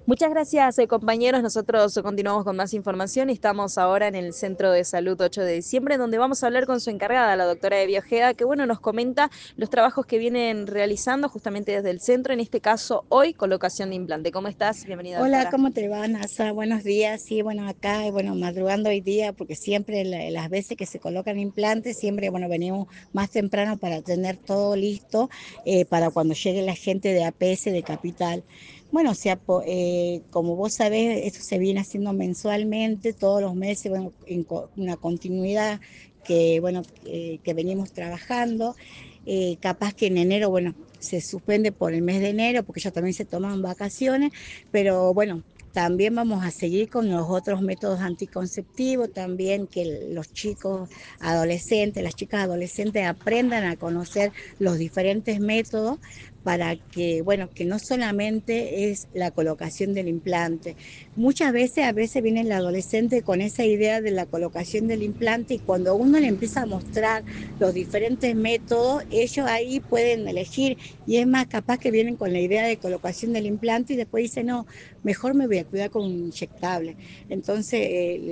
Muchas gracias, compañeros. Nosotros continuamos con más información y estamos ahora en el Centro de Salud 8 de diciembre, donde vamos a hablar con su encargada, la doctora Evie Ojeda, que bueno, nos comenta los trabajos que vienen realizando justamente desde el centro, en este caso hoy, colocación de implante. ¿Cómo estás? Bienvenida, Hola, doctora. ¿cómo te va, Nasa? Buenos días. Sí, bueno, acá, bueno, madrugando hoy día, porque siempre las veces que se colocan implantes, siempre, bueno, venimos más temprano para tener todo listo para cuando llegue la gente de APS de Capital. Bueno, o sea, como vos sabés, esto se viene haciendo mensualmente, todos los meses, bueno, una continuidad que, bueno, que venimos trabajando. Capaz que en enero, bueno, se suspende por el mes de enero, porque ellos también se toman vacaciones, pero bueno, también vamos a seguir con los otros métodos anticonceptivos, también que los chicos adolescentes, las chicas adolescentes aprendan a conocer los diferentes métodos para que, bueno, que no solamente es la colocación del implante. Muchas veces, a veces viene el adolescente con esa idea de la colocación del implante y cuando uno le empieza a mostrar los diferentes métodos, ellos ahí pueden elegir y es más capaz que vienen con la idea de colocación del implante y después dicen, no, mejor me voy a cuidar con un inyectable. Entonces,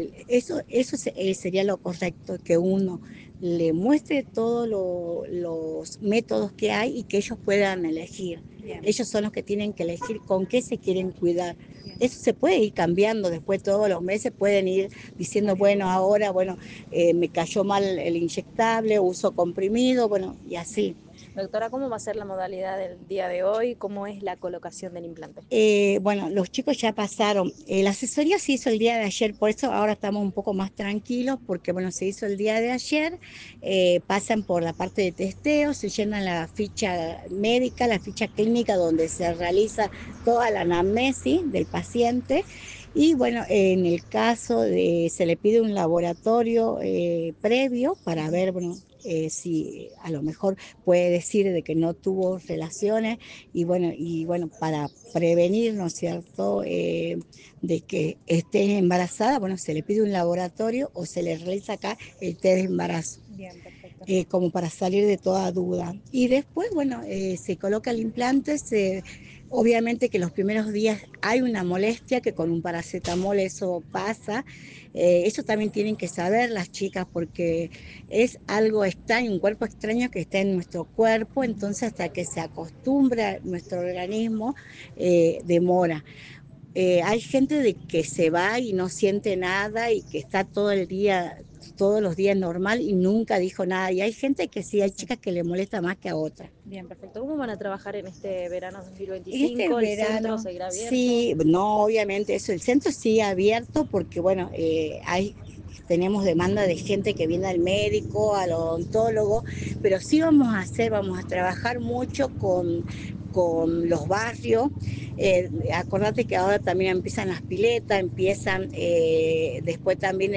sería lo correcto, que uno le muestre todos los métodos que hay y que ellos puedan elegir. Bien. Ellos son los que tienen que elegir con qué se quieren cuidar. Bien. Eso se puede ir cambiando después todos los meses, pueden ir diciendo, bueno, ahora, bueno, me cayó mal el inyectable, uso comprimido, bueno, y así. Doctora, ¿cómo va a ser la modalidad del día de hoy? ¿Cómo es la colocación del implante? Bueno, los chicos ya pasaron. La asesoría se hizo el día de ayer, por eso ahora estamos un poco más tranquilos, porque bueno, se hizo el día de ayer, pasan por la parte de testeo, se llenan la ficha médica, la ficha clínica donde se realiza toda la anamnesis del paciente. Y bueno, en el caso de, se le pide un laboratorio previo para ver, bueno, si a lo mejor puede decir de que no tuvo relaciones y bueno, para prevenir, ¿no es cierto?, de que esté embarazada, bueno, se le pide un laboratorio o se le realiza acá el test de embarazo. Bien, perfecto. Como para salir de toda duda. Y después, bueno, se coloca el implante, obviamente que los primeros días hay una molestia, que con un paracetamol eso pasa. Eso también tienen que saber las chicas porque es algo extraño, un cuerpo extraño que está en nuestro cuerpo, entonces hasta que se acostumbra nuestro organismo, demora. Hay gente de que se va y no siente nada y que está todo el día, todos los días normal y nunca dijo nada. Y hay gente que sí, hay Sí. chicas que le molesta más que a otras. Bien, perfecto. ¿Cómo van a trabajar en este verano En este 2025? ¿El centro verano, seguirá abierto? sí, no, obviamente eso, el centro sigue abierto porque, bueno, tenemos demanda de gente que viene al médico, al odontólogo, pero sí vamos a trabajar mucho con los barrios. Acordate que ahora también empiezan las piletas, empiezan después también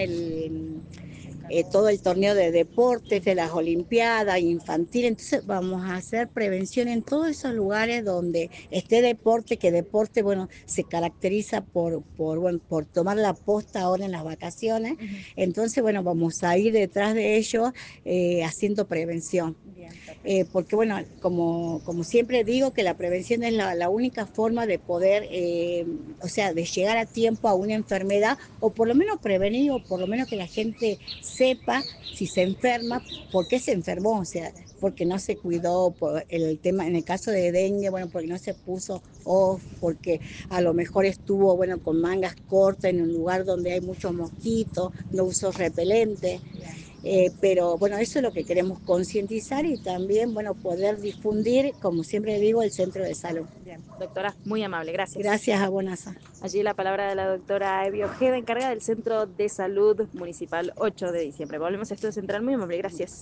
todo el torneo de deportes, de las olimpiadas infantiles. Entonces vamos a hacer prevención en todos esos lugares donde esté deporte, que deporte, bueno, se caracteriza bueno, por tomar la posta ahora en las vacaciones. Entonces, bueno, vamos a ir detrás de ellos haciendo prevención. Bien, porque bueno, como siempre digo, que la prevención es la única forma de poder, o sea, de llegar a tiempo a una enfermedad, o por lo menos prevenir, o por lo menos que la gente sepa si se enferma, por qué se enfermó, o sea, porque no se cuidó, por el tema, en el caso de dengue, bueno, porque no se puso off, porque a lo mejor estuvo, bueno, con mangas cortas en un lugar donde hay muchos mosquitos, no usó repelente. Pero bueno, eso es lo que queremos concientizar y también, bueno, poder difundir, como siempre digo, el centro de salud. Bien, doctora, muy amable, gracias. Gracias a Bonasa. Allí la palabra de la doctora Evie Ojeda, encargada del Centro de Salud Municipal 8 de diciembre. Volvemos a Estudio Central, muy amable, gracias.